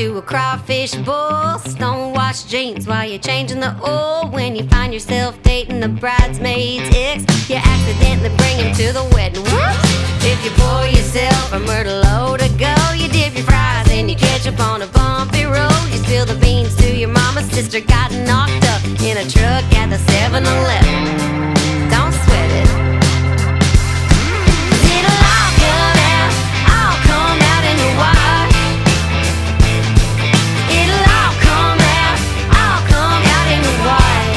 to a crawfish boil. Stonewashed jeans while you're changing the oil. When you find yourself dating the bridesmaid's ex, you accidentally bring him to the wedding. Whoops! If you pour yourself a myrtle low to go, you dip your fries in your ketchup on a bumpy road. You spill the beans to your mama's sister got knocked up in a truck at the 7-Eleven. Don't sweat it. It'll all come out in the wash. It'll all come out in the wash.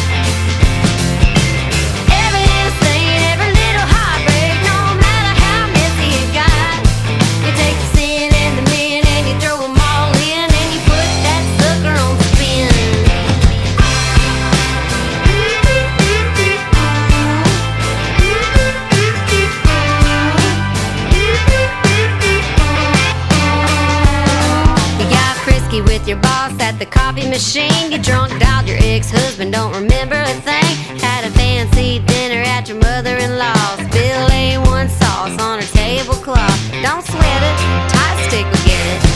Every little stain, every little heartbreak, no matter how messy it got. You take the sin and the men and you throw them all in, and you put that sucker on spin. You got frisky with your boss at the coffee machine. You drunk dialed your ex-husband, don't remember a thing. Had a fancy dinner at your mother-in-law's. Bill A1 sauce on her tablecloth. Don't sweat it, Tide stick will get it.